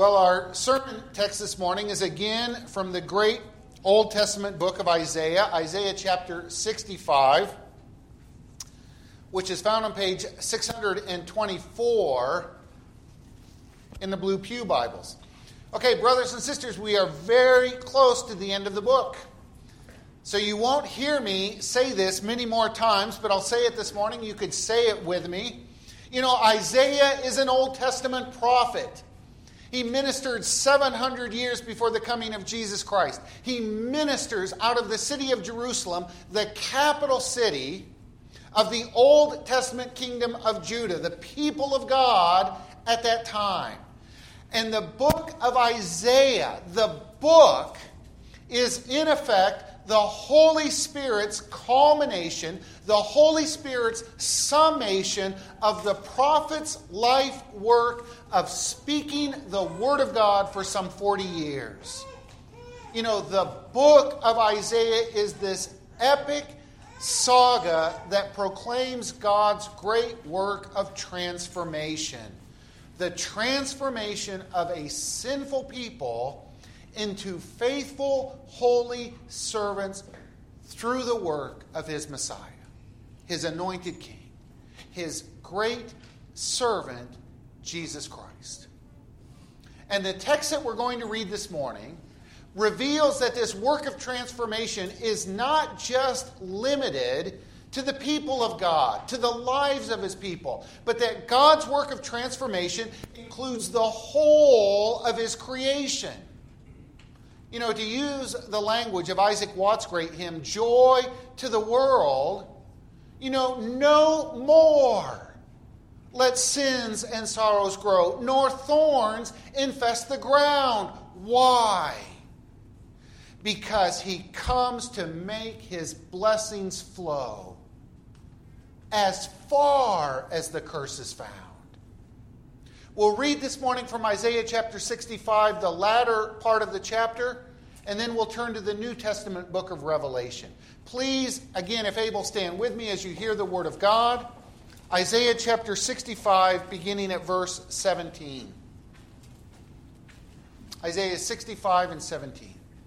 Well, our sermon text this morning is again from the great Old Testament book of Isaiah, Isaiah chapter 65, which is found on page 624 in the Blue Pew Bibles. Okay, brothers and sisters, we are very close to the end of the book. So you won't hear me say this many more times, but I'll say it this morning. You could say it with me. You know, Isaiah is an Old Testament prophet. He ministered 700 years before the coming of Jesus Christ. He ministers out of the city of Jerusalem, the capital city of the Old Testament kingdom of Judah, the people of God at that time. And the book of Isaiah, the book, is in effect the Holy Spirit's culmination, the Holy Spirit's summation of the prophet's life work of speaking the Word of God for some 40 years. You know, the book of Isaiah is this epic saga that proclaims God's great work of transformation. The transformation of a sinful people into faithful, holy servants through the work of His Messiah, His anointed King, His great servant, Jesus Christ. And the text that we're going to read this morning reveals that this work of transformation is not just limited to the people of God, to the lives of His people, but that God's work of transformation includes the whole of His creation. You know, to use the language of Isaac Watts' great hymn, Joy to the World, you know, no more let sins and sorrows grow, nor thorns infest the ground. Why? Because He comes to make His blessings flow as far as the curse is found. We'll read this morning from Isaiah chapter 65, the latter part of the chapter, and then we'll turn to the New Testament book of Revelation. Please, again, if able, stand with me as you hear the Word of God. Isaiah chapter 65, beginning at verse 17. Isaiah 65 and 17.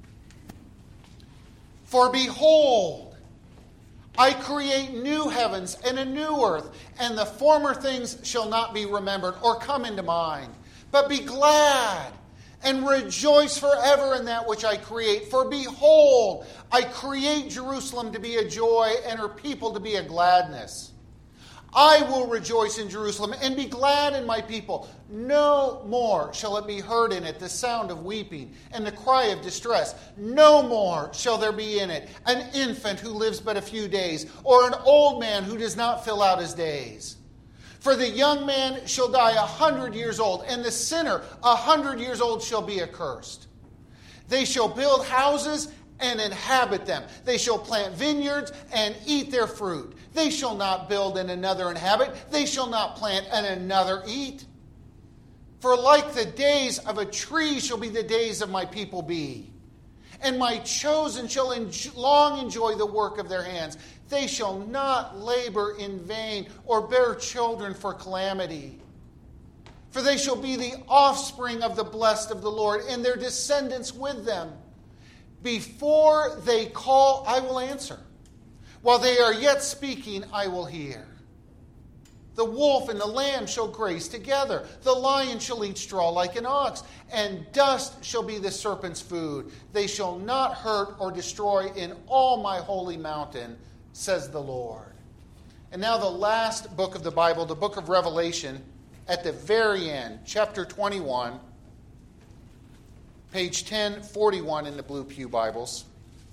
For behold, I create new heavens and a new earth, and the former things shall not be remembered or come into mind. But be glad and rejoice forever in that which I create. For behold, I create Jerusalem to be a joy and her people to be a gladness. I will rejoice in Jerusalem and be glad in my people. No more shall it be heard in it the sound of weeping and the cry of distress. No more shall there be in it an infant who lives but a few days, or an old man who does not fill out his days. For the young man shall die 100 years old, and the sinner 100 years old shall be accursed. They shall build houses and inhabit them. They shall plant vineyards and eat their fruit. They shall not build and another inhabit. They shall not plant and another eat. For like the days of a tree shall be the days of my people be. And my chosen shall long enjoy the work of their hands. They shall not labor in vain or bear children for calamity. For they shall be the offspring of the blessed of the Lord, and their descendants with them. Before they call, I will answer. While they are yet speaking, I will hear. The wolf and the lamb shall graze together. The lion shall eat straw like an ox, and dust shall be the serpent's food. They shall not hurt or destroy in all my holy mountain, says the Lord. And now the last book of the Bible, the book of Revelation, at the very end, chapter 21, page 1041 in the Blue Pew Bibles.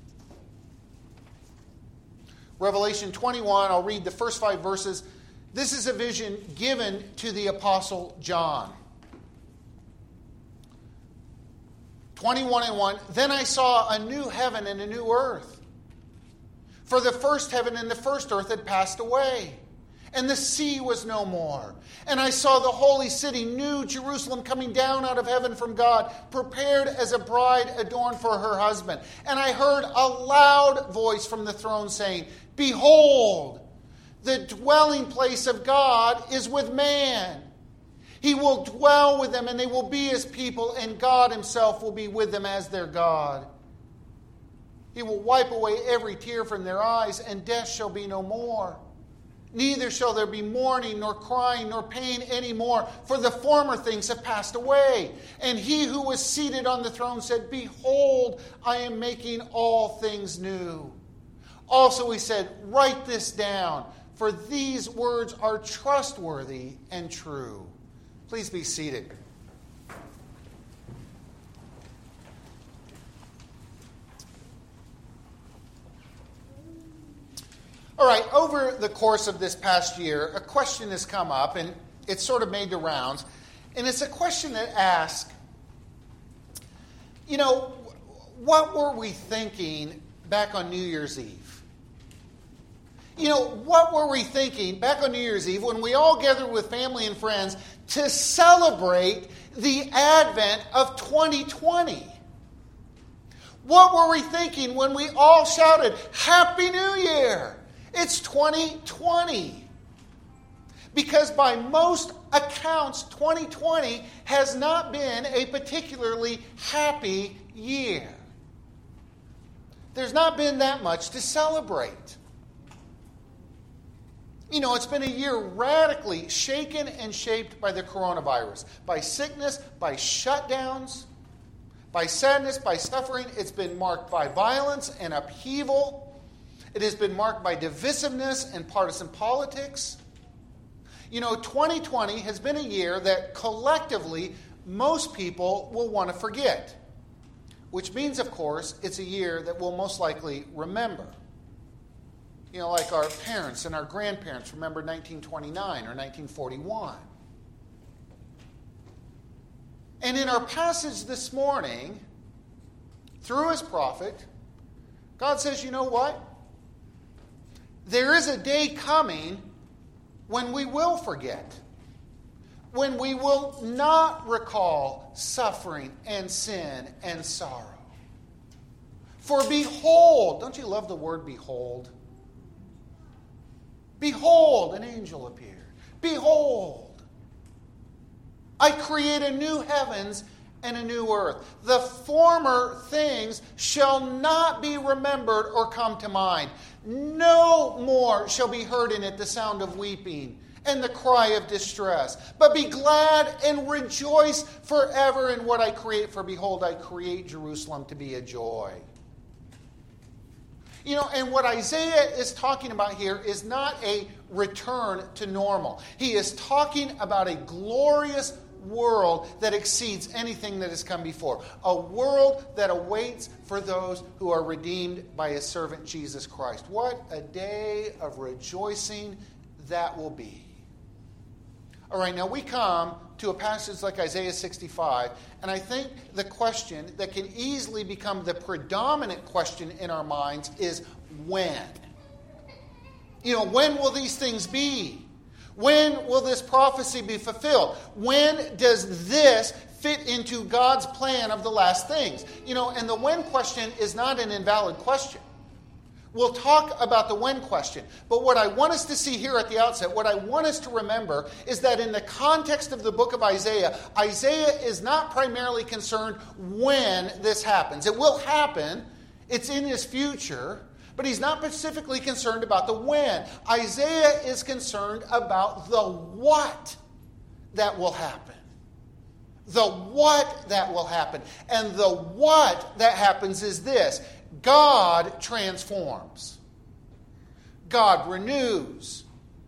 Revelation 21, I'll read the first 5 verses. This is a vision given to the Apostle John. 21:1, Then I saw a new heaven and a new earth. For the first heaven and the first earth had passed away, and the sea was no more. And I saw the holy city, New Jerusalem, coming down out of heaven from God, prepared as a bride adorned for her husband. And I heard a loud voice from the throne saying, Behold, the dwelling place of God is with man. He will dwell with them, and they will be His people, and God Himself will be with them as their God. He will wipe away every tear from their eyes, and death shall be no more. Neither shall there be mourning, nor crying, nor pain any more, for the former things have passed away. And He who was seated on the throne said, Behold, I am making all things new. Also He said, Write this down, for these words are trustworthy and true. Please be seated. All right, over the course of this past year, a question has come up, and it's sort of made the rounds. And it's a question that asks, what were we thinking back on New Year's Eve? What were we thinking back on New Year's Eve when we all gathered with family and friends to celebrate the advent of 2020? What were we thinking when we all shouted, Happy New Year? It's 2020. Because by most accounts, 2020 has not been a particularly happy year. There's not been that much to celebrate. It's been a year radically shaken and shaped by the coronavirus, by sickness, by shutdowns, by sadness, by suffering. It's been marked by violence and upheaval. It has been marked by divisiveness and partisan politics. 2020 has been a year that collectively most people will want to forget, which means, of course, it's a year that we'll most likely remember. Like our parents and our grandparents remembered 1929 or 1941. And in our passage this morning, through His prophet, God says, you know what? There is a day coming when we will forget, when we will not recall suffering and sin and sorrow. For behold, don't you love the word behold? Behold, an angel appeared. Behold, I create a new heavens and a new earth. The former things shall not be remembered or come to mind. No more shall be heard in it the sound of weeping and the cry of distress. But be glad and rejoice forever in what I create. For behold, I create Jerusalem to be a joy. And what Isaiah is talking about here is not a return to normal. He is talking about a glorious world that exceeds anything that has come before. A world that awaits for those who are redeemed by His servant Jesus Christ. What a day of rejoicing that will be. All right, now we come to a passage like Isaiah 65, and I think the question that can easily become the predominant question in our minds is when? When will these things be? When will this prophecy be fulfilled? When does this fit into God's plan of the last things? And the when question is not an invalid question. We'll talk about the when question. But what I want us to see here at the outset, what I want us to remember, is that in the context of the book of Isaiah, Isaiah is not primarily concerned when this happens. It will happen. It's in his future. But he's not specifically concerned about the when. Isaiah is concerned about the what that will happen. The what that will happen. And the what that happens is this. God transforms. God renews.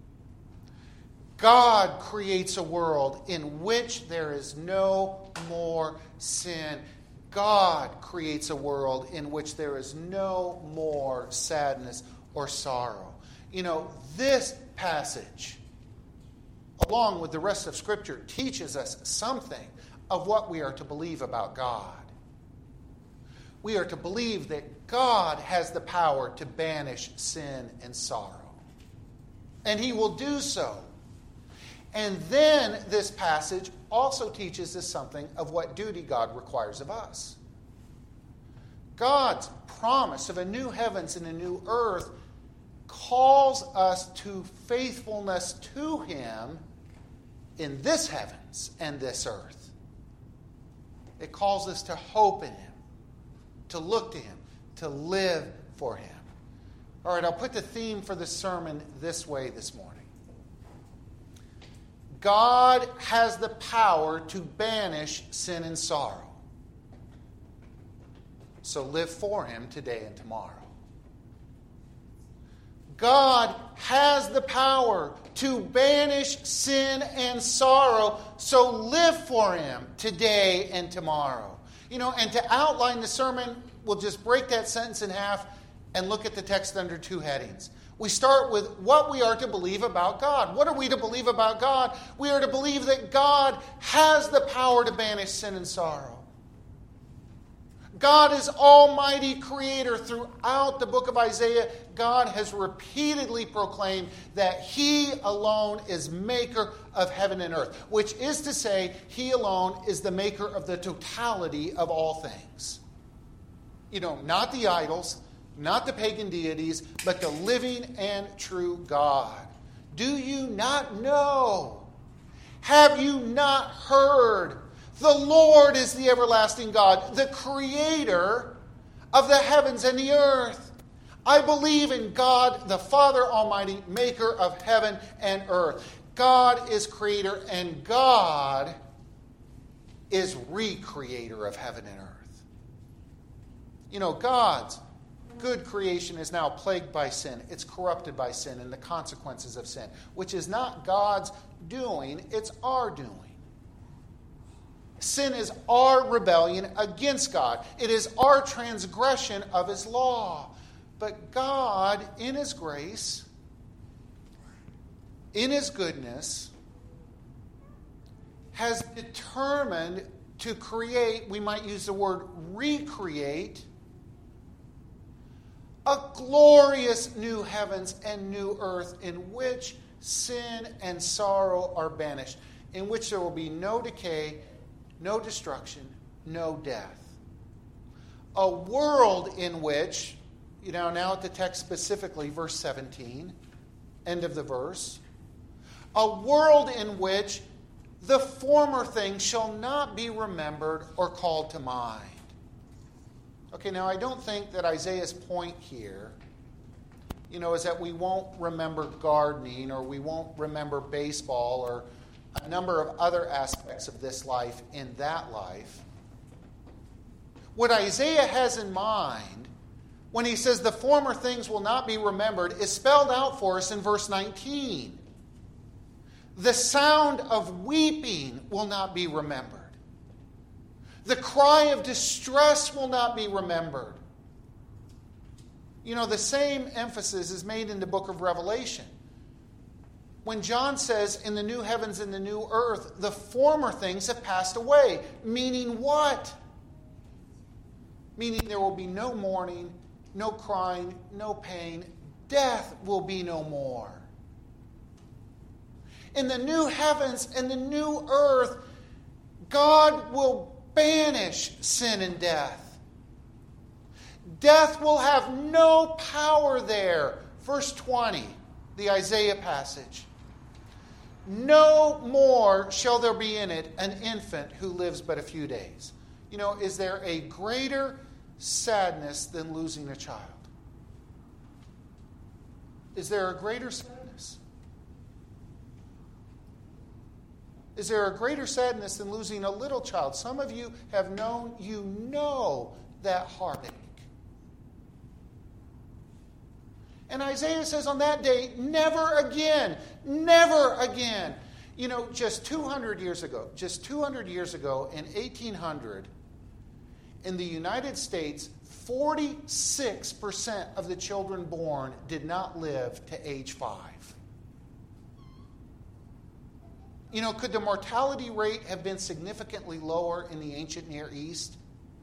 God creates a world in which there is no more sin. God creates a world in which there is no more sadness or sorrow. This passage, along with the rest of Scripture, teaches us something of what we are to believe about God. We are to believe that God has the power to banish sin and sorrow. And He will do so. And then this passage also teaches us something of what duty God requires of us. God's promise of a new heavens and a new earth calls us to faithfulness to Him in this heavens and this earth. It calls us to hope in Him, to look to Him, to live for Him. All right, I'll put the theme for the sermon this way this morning. God has the power to banish sin and sorrow. So live for Him today and tomorrow. God has the power to banish sin and sorrow, so live for Him today and tomorrow. And to outline the sermon, we'll just break that sentence in half and look at the text under two headings. We start with what we are to believe about God. What are we to believe about God? We are to believe that God has the power to banish sin and sorrow. God is Almighty Creator. Throughout the book of Isaiah, God has repeatedly proclaimed that He alone is maker of heaven and earth, which is to say, He alone is the maker of the totality of all things. Not the idols, not the pagan deities, but the living and true God. Do you not know? Have you not heard? The Lord is the everlasting God, the Creator of the heavens and the earth. I believe in God, the Father Almighty, maker of heaven and earth. God is Creator, and God is recreator of heaven and earth. God's good creation is now plagued by sin. It's corrupted by sin and the consequences of sin, which is not God's doing, it's our doing. Sin is our rebellion against God. It is our transgression of His law. But God, in His grace, in His goodness, has determined to create, we might use the word recreate, a glorious new heavens and new earth in which sin and sorrow are banished, in which there will be no decay, no destruction, no death. A world in which, now at the text specifically, verse 17, end of the verse, a world in which the former things shall not be remembered or called to mind. Okay, now I don't think that Isaiah's point here, is that we won't remember gardening or we won't remember baseball or a number of other aspects of this life in that life. What Isaiah has in mind when he says the former things will not be remembered is spelled out for us in verse 19. The sound of weeping will not be remembered. The cry of distress will not be remembered. The same emphasis is made in the book of Revelation. When John says, in the new heavens and the new earth, the former things have passed away. Meaning what? Meaning there will be no mourning, no crying, no pain. Death will be no more. In the new heavens and the new earth, God will banish sin and death. Death will have no power there. Verse 20, the Isaiah passage. No more shall there be in it an infant who lives but a few days. Is there a greater sadness than losing a child? Is there a greater sadness? Is there a greater sadness than losing a little child? Some of you have known, that heartache. And Isaiah says on that day, never again, never again. Just 200 years ago in 1800, in the United States, 46% of the children born did not live to age 5. Could the mortality rate have been significantly lower in the ancient Near East?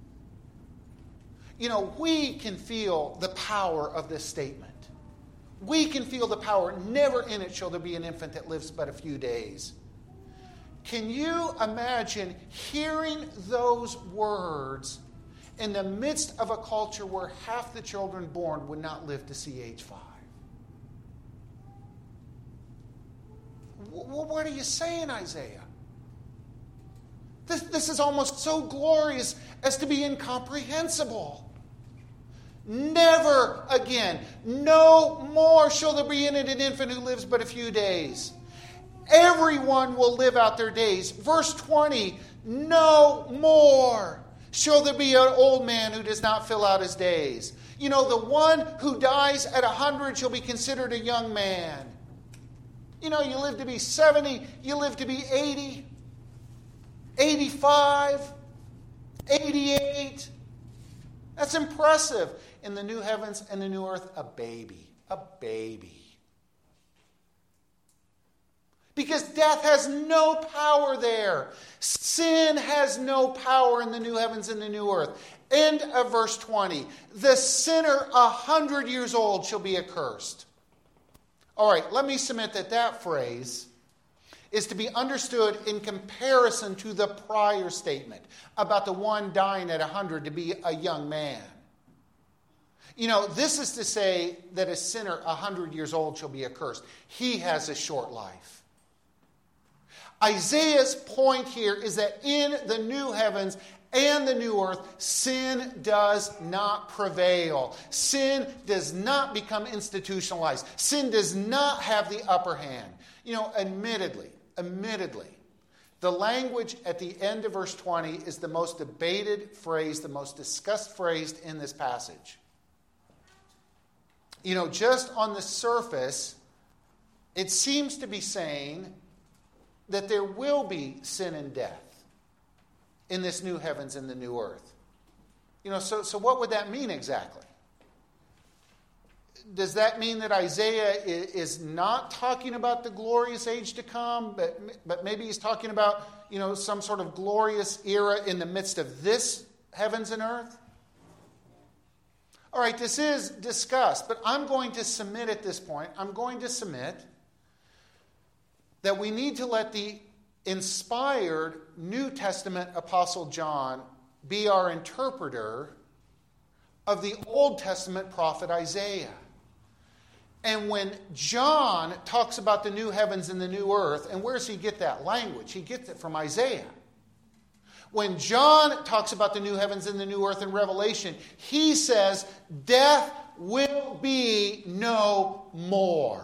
We can feel the power of this statement. We can feel the power. Never in it shall there be an infant that lives but a few days. Can you imagine hearing those words in the midst of a culture where half the children born would not live to see age 5? What are you saying, Isaiah? This is almost so glorious as to be incomprehensible. Never again, no more shall there be in it an infant who lives but a few days. Everyone will live out their days. Verse 20, no more shall there be an old man who does not fill out his days. You know, the one who dies at 100 shall be considered a young man. You know, you live to be 70, you live to be 80, 85, 88. That's impressive. In the new heavens and the new earth, a baby. A baby. Because death has no power there. Sin has no power in the new heavens and the new earth. End of verse 20. The sinner 100 years old shall be accursed. All right, let me submit that phrase is to be understood in comparison to the prior statement about the one dying at 100 to be a young man. You know, this is to say that a sinner 100 years old shall be accursed. He has a short life. Isaiah's point here is that in the new heavens and the new earth, sin does not prevail. Sin does not become institutionalized. Sin does not have the upper hand. You know, admittedly, the language at the end of verse 20 is the most debated phrase, the most discussed phrase in this passage. You know, just on the surface, it seems to be saying that there will be sin and death in this new heavens and the new earth. You know, so what would that mean exactly? Does that mean that Isaiah is not talking about the glorious age to come, but maybe he's talking about, you know, some sort of glorious era in the midst of this heavens and earth? All right, this is discussed, but I'm going to submit at this point, that we need to let the inspired New Testament Apostle John be our interpreter of the Old Testament prophet Isaiah. And when John talks about the new heavens and the new earth, and where does he get that language? He gets it from Isaiah. When John talks about the new heavens and the new earth in Revelation, he says, death will be no more.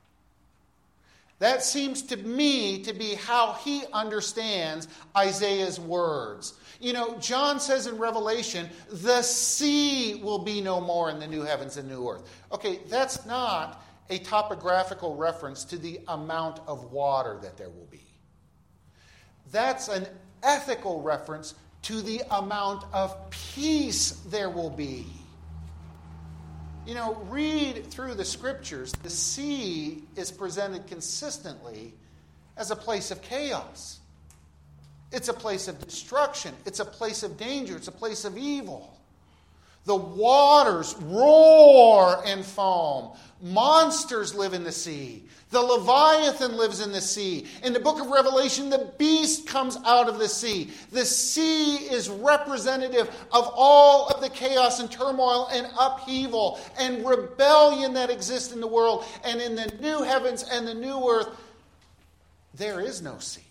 That seems to me to be how he understands Isaiah's words. You know, John says in Revelation, the sea will be no more in the new heavens and new earth. Okay, that's not a topographical reference to the amount of water that there will be. That's an ethical reference to the amount of peace there will be. You know, read through the scriptures. The sea is presented consistently as a place of chaos. It's a place of destruction. It's a place of danger. It's a place of evil. The waters roar and foam. Monsters live in the sea. The Leviathan lives in the sea. In the book of Revelation, the beast comes out of the sea. The sea is representative of all of the chaos and turmoil and upheaval and rebellion that exists in the world. And in the new heavens and the new earth, there is no sea.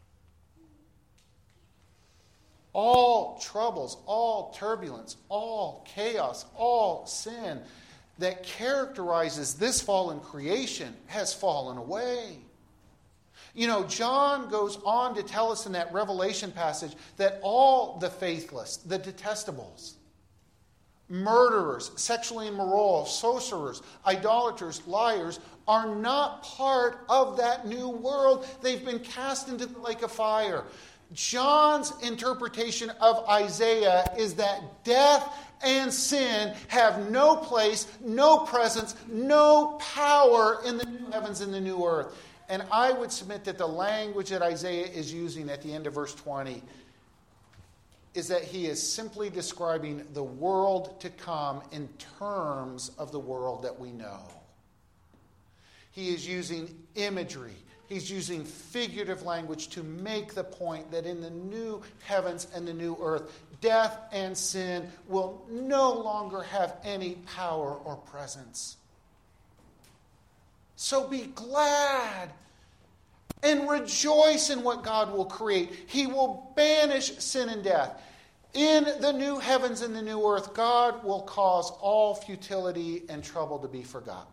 All troubles, all turbulence, all chaos, all sin that characterizes this fallen creation has fallen away. You know, John goes on to tell us in that Revelation passage that all the faithless, the detestables, murderers, sexually immoral, sorcerers, idolaters, liars, are not part of that new world. They've been cast into the lake of fire. John's interpretation of Isaiah is that death and sin have no place, no presence, no power in the new heavens and the new earth. And I would submit that the language that Isaiah is using at the end of verse 20 is that he is simply describing the world to come in terms of the world that we know. He is using imagery. He's using figurative language to make the point that in the new heavens and the new earth, death and sin will no longer have any power or presence. So be glad and rejoice in what God will create. He will banish sin and death. In the new heavens and the new earth, God will cause all futility and trouble to be forgotten.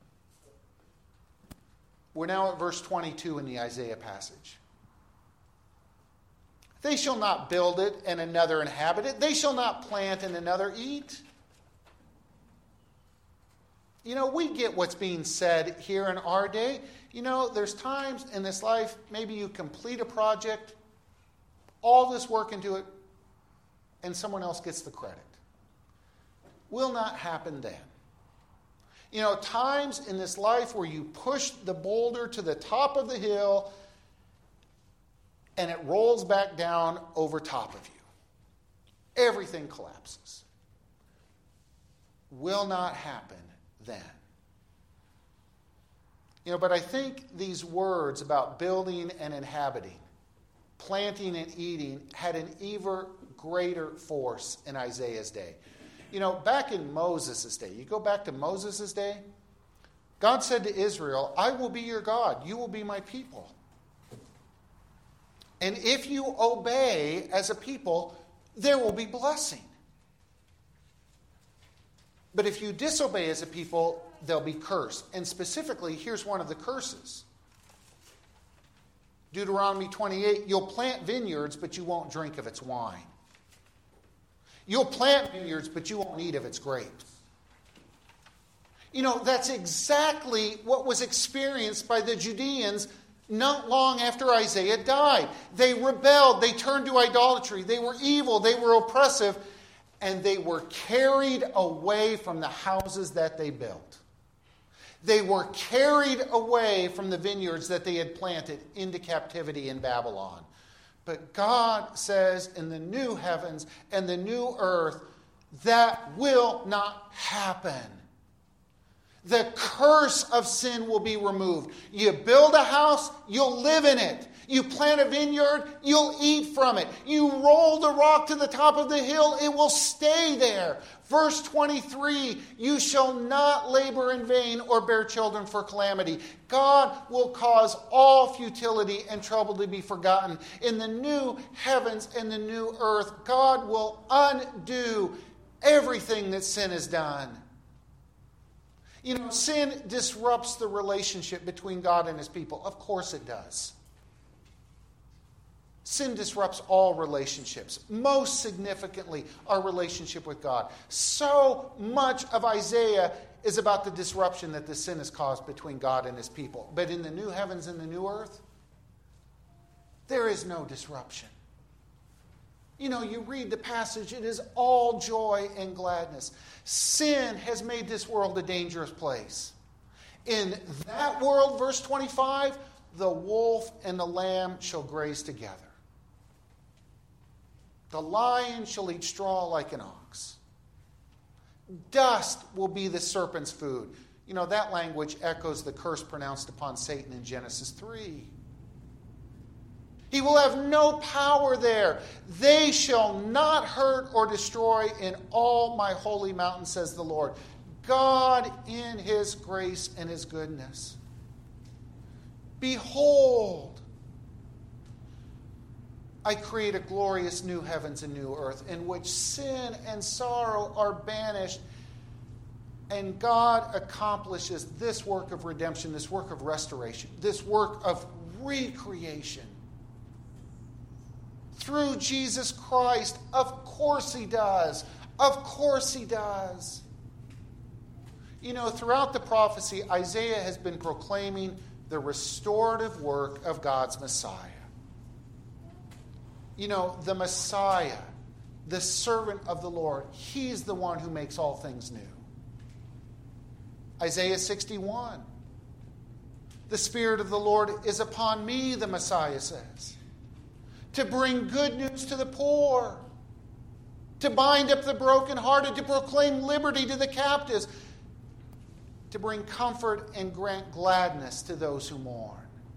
We're now at verse 22 in the Isaiah passage. They shall not build it and another inhabit it. They shall not plant and another eat. You know, we get what's being said here in our day. You know, there's times in this life, maybe you complete a project, all this work into it, and someone else gets the credit. Will not happen then. You know, times in this life where you push the boulder to the top of the hill and it rolls back down over top of you. Everything collapses. Will not happen then. You know, but I think these words about building and inhabiting, planting and eating, had an even greater force in Isaiah's day. You know, back in Moses' day, you go back to Moses' day, God said to Israel, I will be your God, you will be my people. And if you obey as a people, there will be blessing. But if you disobey as a people, they'll be cursed. And specifically, here's one of the curses. Deuteronomy 28, you'll plant vineyards, but you won't drink of its wine. You'll plant vineyards, but you won't eat of its grapes. You know, that's exactly what was experienced by the Judeans not long after Isaiah died. They rebelled. They turned to idolatry. They were evil. They were oppressive. And they were carried away from the houses that they built. They were carried away from the vineyards that they had planted into captivity in Babylon. But God says in the new heavens and the new earth, that will not happen. The curse of sin will be removed. You build a house, you'll live in it. You plant a vineyard, you'll eat from it. You roll the rock to the top of the hill, it will stay there. Verse 23, you shall not labor in vain or bear children for calamity. God will cause all futility and trouble to be forgotten. In the new heavens and the new earth, God will undo everything that sin has done. You know, sin disrupts the relationship between God and his people. Of course it does. Sin disrupts all relationships, most significantly our relationship with God. So much of Isaiah is about the disruption that the sin has caused between God and his people. But in the new heavens and the new earth, there is no disruption. You know, you read the passage, it is all joy and gladness. Sin has made this world a dangerous place. In that world, verse 25, the wolf and the lamb shall graze together. The lion shall eat straw like an ox. Dust will be the serpent's food. You know, that language echoes the curse pronounced upon Satan in Genesis 3. He will have no power there. They shall not hurt or destroy in all my holy mountain, says the Lord. God in his grace and his goodness. Behold, I create a glorious new heavens and new earth in which sin and sorrow are banished. And God accomplishes this work of redemption, this work of restoration, this work of recreation. Through Jesus Christ. Of course he does. Of course he does. You know, throughout the prophecy, Isaiah has been proclaiming the restorative work of God's Messiah. You know, the Messiah, the servant of the Lord, he's the one who makes all things new. Isaiah 61. The Spirit of the Lord is upon me, the Messiah says, to bring good news to the poor, to bind up the brokenhearted, to proclaim liberty to the captives, to bring comfort and grant gladness to those who mourn,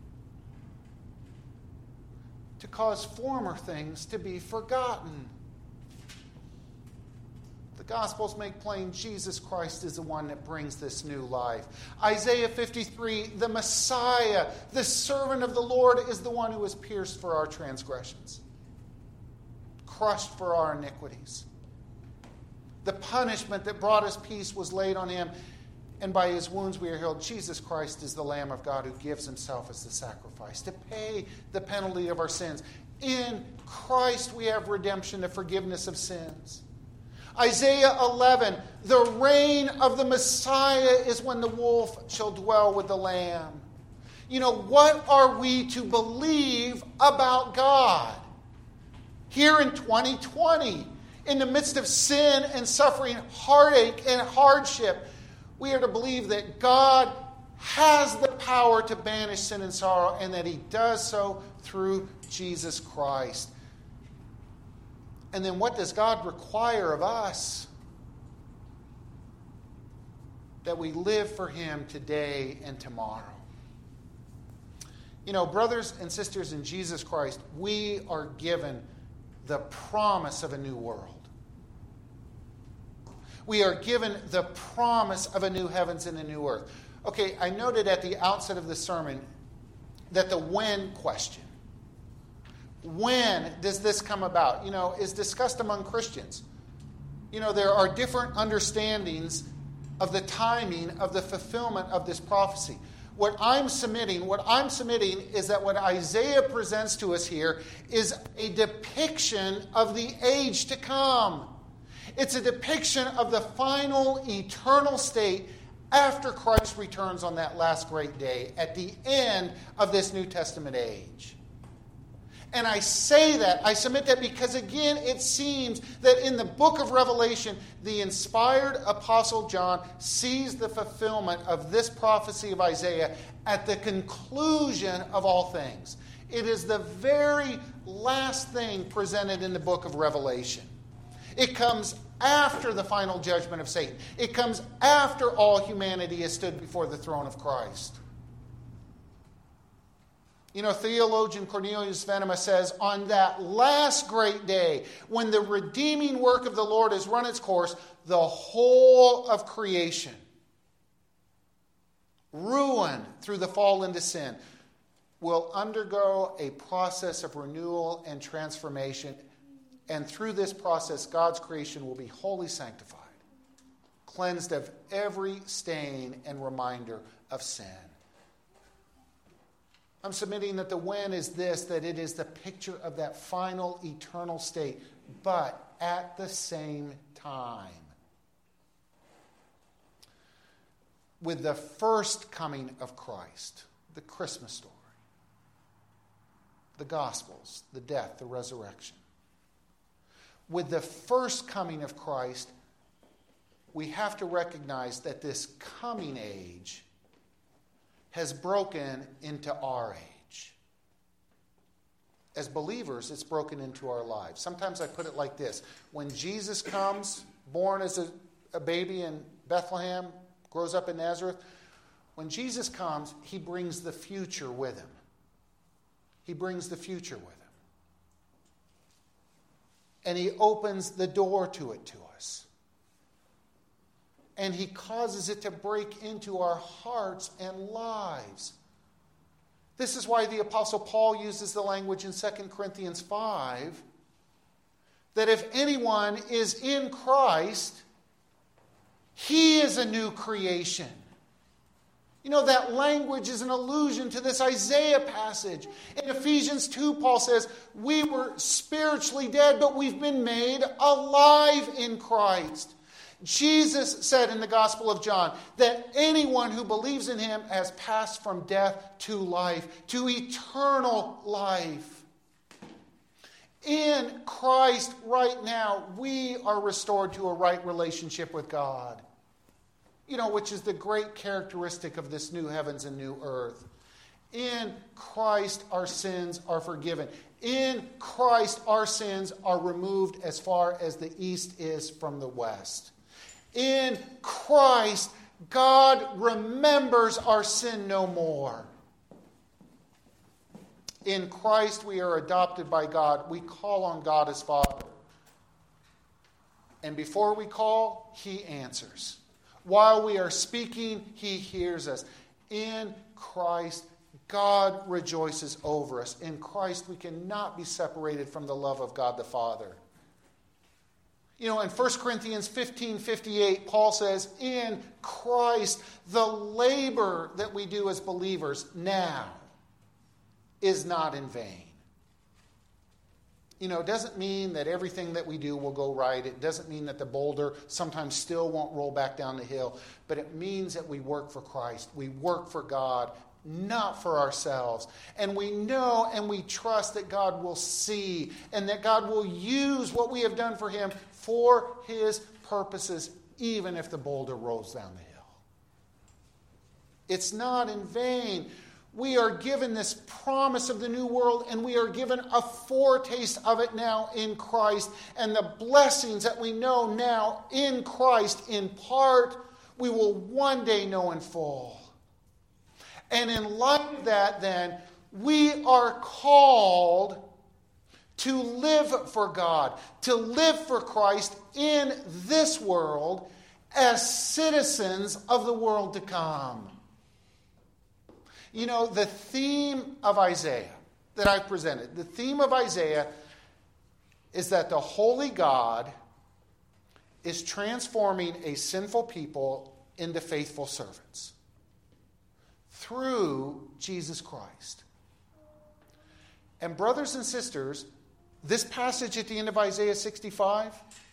to cause former things to be forgotten. The Gospels make plain Jesus Christ is the one that brings this new life. Isaiah 53, the Messiah, the servant of the Lord, is the one who was pierced for our transgressions, crushed for our iniquities. The punishment that brought us peace was laid on him, and by his wounds we are healed. Jesus Christ is the Lamb of God who gives himself as the sacrifice to pay the penalty of our sins. In Christ we have redemption, the forgiveness of sins. Isaiah 11, the reign of the Messiah is when the wolf shall dwell with the lamb. You know, what are we to believe about God? Here in 2020, in the midst of sin and suffering, heartache and hardship, we are to believe that God has the power to banish sin and sorrow, and that he does so through Jesus Christ. And then what does God require of us? That we live for him today and tomorrow. You know, brothers and sisters in Jesus Christ, we are given the promise of a new world. We are given the promise of a new heavens and a new earth. Okay, I noted at the outset of the sermon that the when question, when does this come about, is discussed among Christians. There are different understandings of the timing of the fulfillment of this prophecy. What I'm submitting is that what Isaiah presents to us here is a depiction of the age to come. It's a depiction of the final eternal state after Christ returns on that last great day at the end of this New Testament age. And I say that, I submit that because again, it seems that in the book of Revelation, the inspired apostle John sees the fulfillment of this prophecy of Isaiah at the conclusion of all things. It is the very last thing presented in the book of Revelation. It comes after the final judgment of Satan. It comes after all humanity has stood before the throne of Christ. Theologian Cornelius Venema says, on that last great day, when the redeeming work of the Lord has run its course, the whole of creation, ruined through the fall into sin, will undergo a process of renewal and transformation. And through this process, God's creation will be wholly sanctified, cleansed of every stain and reminder of sin. I'm submitting that the when is this, that it is the picture of that final eternal state, but at the same time, with the first coming of Christ, the Christmas story, the Gospels, the death, the resurrection. With the first coming of Christ, we have to recognize that this coming age has broken into our age. As believers, it's broken into our lives. Sometimes I put it like this. When Jesus comes, born as a baby in Bethlehem, grows up in Nazareth, when Jesus comes, he brings the future with him. He brings the future with him. And he opens the door to it to us. And he causes it to break into our hearts and lives. This is why the Apostle Paul uses the language in 2 Corinthians 5 that if anyone is in Christ, he is a new creation. That language is an allusion to this Isaiah passage. In Ephesians 2, Paul says, we were spiritually dead, but we've been made alive in Christ. Jesus said in the Gospel of John that anyone who believes in him has passed from death to life, to eternal life. In Christ right now, we are restored to a right relationship with God. Which is the great characteristic of this new heavens and new earth. In Christ, our sins are forgiven. In Christ, our sins are removed as far as the east is from the west. In Christ, God remembers our sin no more. In Christ, we are adopted by God. We call on God as Father. And before we call, He answers. While we are speaking, He hears us. In Christ, God rejoices over us. In Christ, we cannot be separated from the love of God the Father. You know, in 1 Corinthians 15:58, Paul says, in Christ, the labor that we do as believers now is not in vain. You know, it doesn't mean that everything that we do will go right. It doesn't mean that the boulder sometimes still won't roll back down the hill. But it means that we work for Christ. We work for God, not for ourselves. And we know and we trust that God will see and that God will use what we have done for Him for His purposes, even if the boulder rolls down the hill. It's not in vain. We are given this promise of the new world, and we are given a foretaste of it now in Christ. And the blessings that we know now in Christ, in part, we will one day know in full. And in light of that, then, we are called to live for God, to live for Christ in this world as citizens of the world to come. You know, the theme of Isaiah that I presented, the theme of Isaiah is that the holy God is transforming a sinful people into faithful servants through Jesus Christ. And brothers and sisters, this passage at the end of Isaiah 65,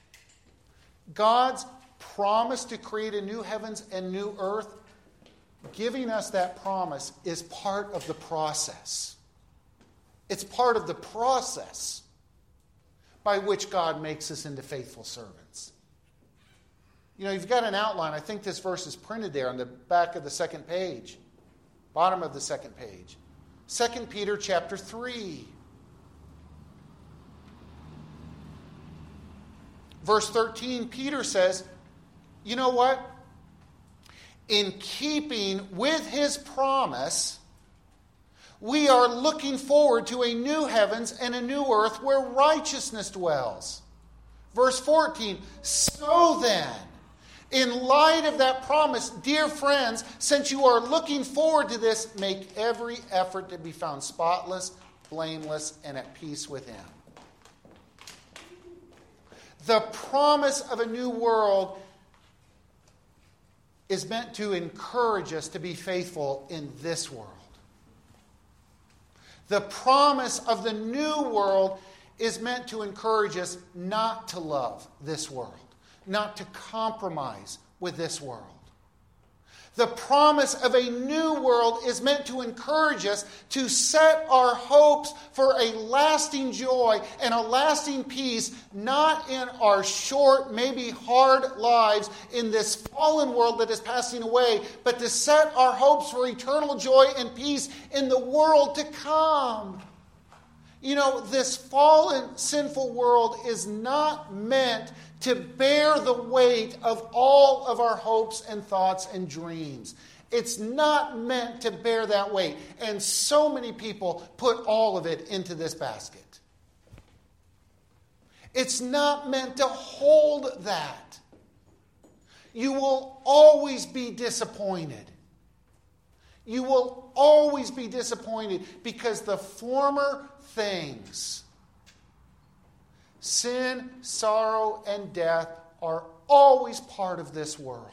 God's promise to create a new heavens and new earth, giving us that promise is part of the process. It's part of the process by which God makes us into faithful servants. You know, you've got an outline. I think this verse is printed there on the back of the second page, bottom of the second page. 2 Peter chapter 3. Verse 13, Peter says, you know what? In keeping with His promise, we are looking forward to a new heavens and a new earth where righteousness dwells. Verse 14, so then, in light of that promise, dear friends, since you are looking forward to this, make every effort to be found spotless, blameless, and at peace with Him. The promise of a new world is meant to encourage us to be faithful in this world. The promise of the new world is meant to encourage us not to love this world, not to compromise with this world. The promise of a new world is meant to encourage us to set our hopes for a lasting joy and a lasting peace, not in our short, maybe hard lives in this fallen world that is passing away, but to set our hopes for eternal joy and peace in the world to come. You know, this fallen, sinful world is not meant to bear the weight of all of our hopes and thoughts and dreams. It's not meant to bear that weight. And so many people put all of it into this basket. It's not meant to hold that. You will always be disappointed. You will always be disappointed because the former things, sin, sorrow, and death, are always part of this world.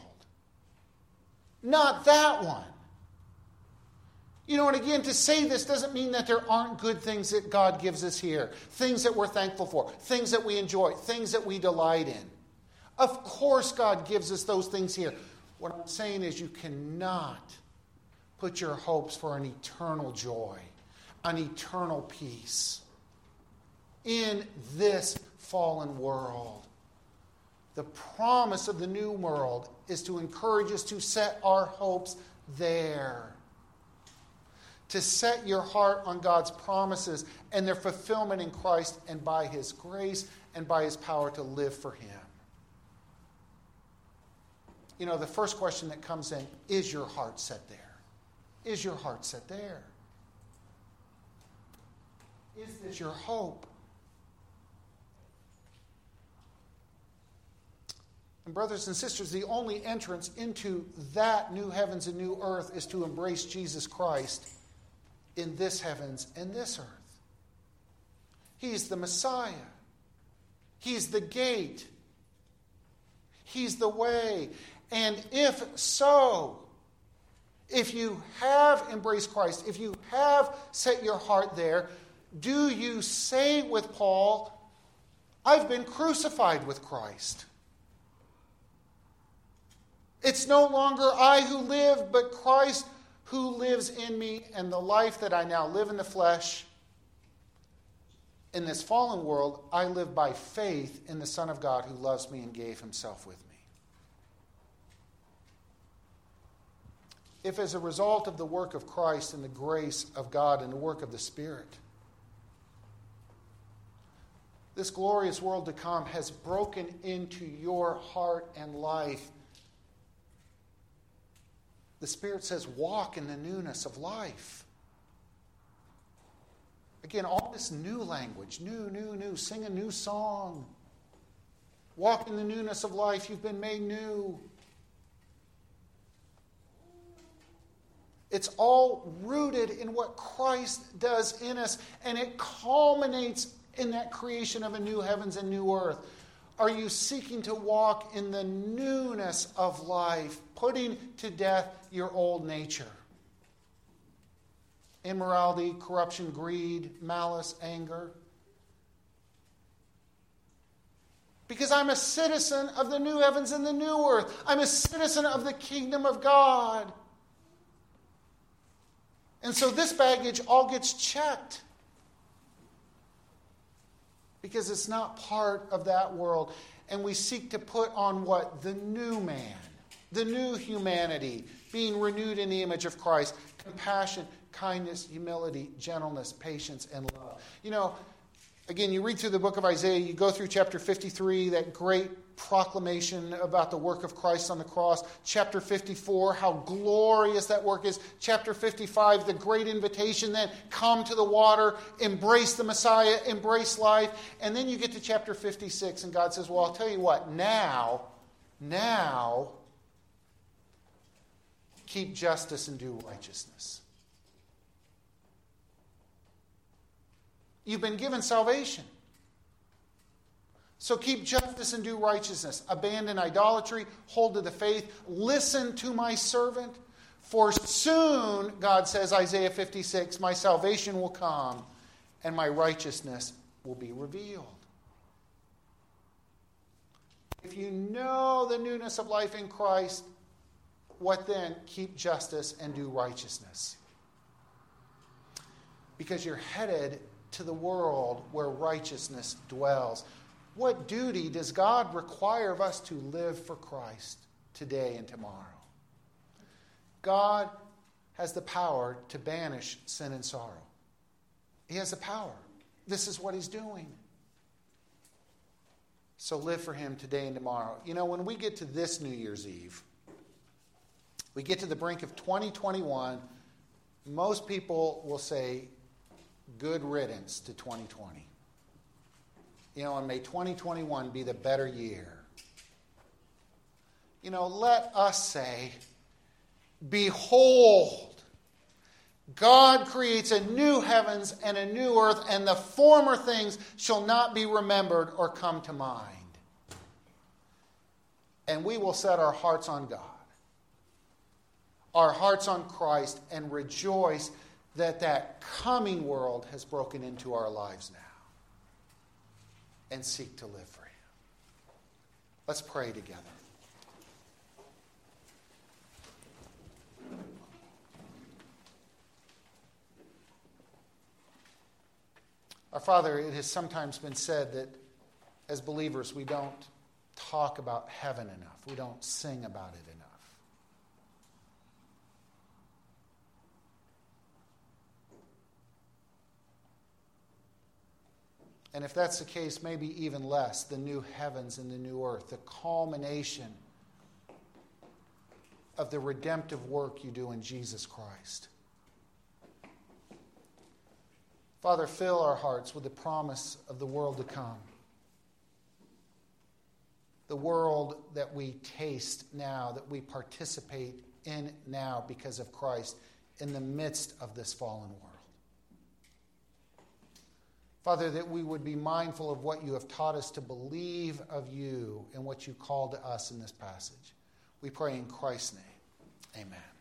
Not that one. You know, and again, to say this doesn't mean that there aren't good things that God gives us here. Things that we're thankful for. Things that we enjoy. Things that we delight in. Of course God gives us those things here. What I'm saying is you cannot put your hopes for an eternal joy, an eternal peace in this fallen world. The promise of the new world is to encourage us to set our hopes there. To set your heart on God's promises and their fulfillment in Christ, and by His grace and by His power to live for Him. You know, the first question that comes in, is your heart set there? Is your heart set there? Is this your hope? And brothers and sisters, the only entrance into that new heavens and new earth is to embrace Jesus Christ in this heavens and this earth. He's the Messiah. He's the gate. He's the way. And if so, if you have embraced Christ, if you have set your heart there, do you say with Paul, I've been crucified with Christ? It's no longer I who live, but Christ who lives in me, and the life that I now live in the flesh, in this fallen world, I live by faith in the Son of God who loves me and gave himself with me. If as a result of the work of Christ and the grace of God and the work of the Spirit, this glorious world to come has broken into your heart and life, the Spirit says, walk in the newness of life. Again, all this new language, new, sing a new song. Walk in the newness of life. You've been made new. It's all rooted in what Christ does in us, and it culminates in that creation of a new heavens and new earth. Are you seeking to walk in the newness of life, putting to death your old nature? Immorality, corruption, greed, malice, anger. Because I'm a citizen of the new heavens and the new earth. I'm a citizen of the kingdom of God. And so this baggage all gets checked. Because it's not part of that world. And we seek to put on what? The new man. The new humanity. Being renewed in the image of Christ. Compassion, kindness, humility, gentleness, patience, and love. You know, again, you read through the book of Isaiah. You go through chapter 53, that great proclamation about the work of Christ on the cross. Chapter 54, how glorious that work is. Chapter 55, the great invitation then, come to the water, embrace the Messiah, embrace life. And then you get to chapter 56 and God says, well, I'll tell you what, now, keep justice and do righteousness. You've been given salvation. So keep justice and do righteousness. Abandon idolatry. Hold to the faith. Listen to my servant. For soon, God says, Isaiah 56, my salvation will come and my righteousness will be revealed. If you know the newness of life in Christ, what then? Keep justice and do righteousness. Because you're headed to the world where righteousness dwells. What duty does God require of us to live for Christ today and tomorrow? God has the power to banish sin and sorrow. He has the power. This is what he's doing. So live for him today and tomorrow. You know, when we get to this New Year's Eve, we get to the brink of 2021, most people will say, good riddance to 2020. You know, and may 2021 be the better year. You know, let us say, behold, God creates a new heavens and a new earth, and the former things shall not be remembered or come to mind. And we will set our hearts on God, our hearts on Christ, and rejoice that coming world has broken into our lives now. And seek to live for him. Let's pray together. Our Father, it has sometimes been said that as believers we don't talk about heaven enough. We don't sing about it enough. And if that's the case, maybe even less, the new heavens and the new earth, the culmination of the redemptive work you do in Jesus Christ. Father, fill our hearts with the promise of the world to come. the world that we taste now, that we participate in now because of Christ in the midst of this fallen world. Father, that we would be mindful of what you have taught us to believe of you and what you call to us in this passage. We pray in Christ's name. Amen.